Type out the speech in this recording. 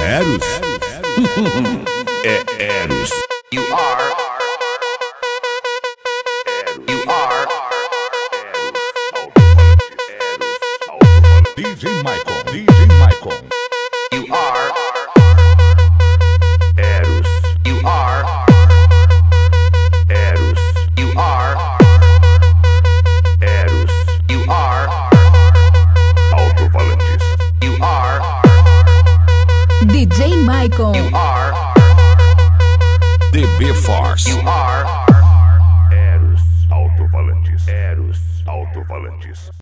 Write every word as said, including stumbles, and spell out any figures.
Eros? É Eros. You are. You are. D J Michael, D J Michael. You are. Eros. You are. Eros. You are. Eros. You are. Alto-falantes. You are. D J Michael. You are. D B Force. You are. Eros. Alto-falantes. Eros. Alto-falantes.